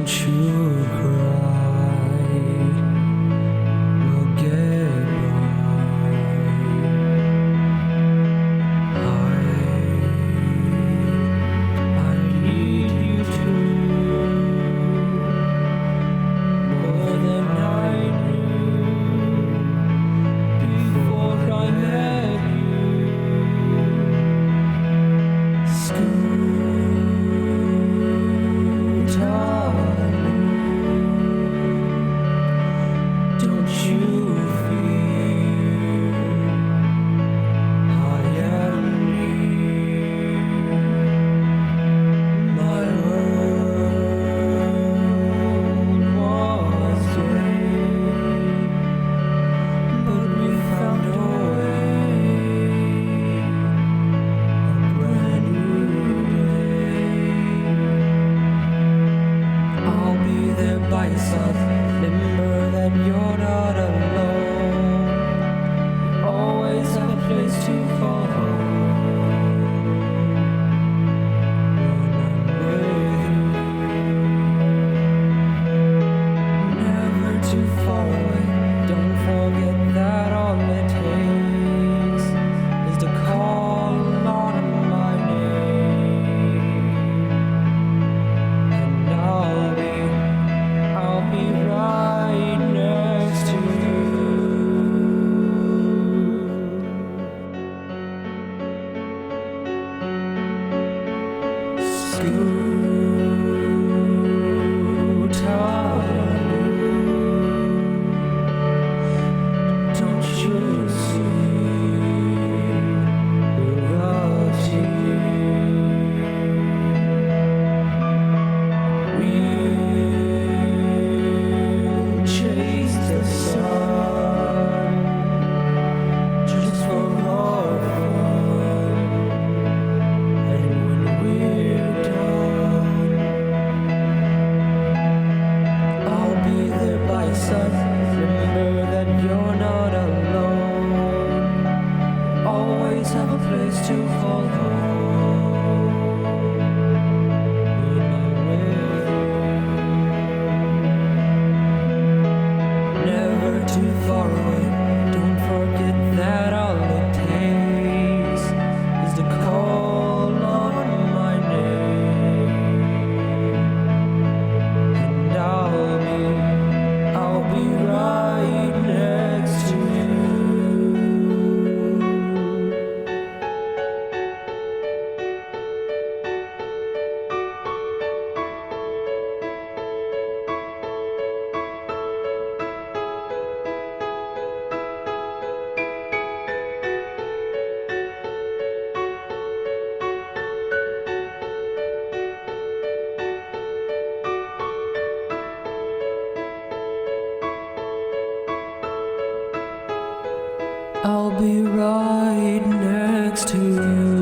Don't you cry, we'll get by. I need you too, more than I knew before I met you. School time, don't you feel I am near? My world was gray, but we found a way, a brand new day. I'll be there by your side. Remember that you're not alone. You always have a place to call home when I'm with you. Never too far away. Don't forget that all it takes is to call on my name, and I'll be right next to you. School time, don't you see who loves you? We'll chase the sun just for more fun, and when we're done, I'll be there by your side. Remember that you're not alone. You always have a place to call home when I'm with you. Never too far away. Don't forget that all it takes is to call on my name, and I'll be right next to you. I'll be right next to you.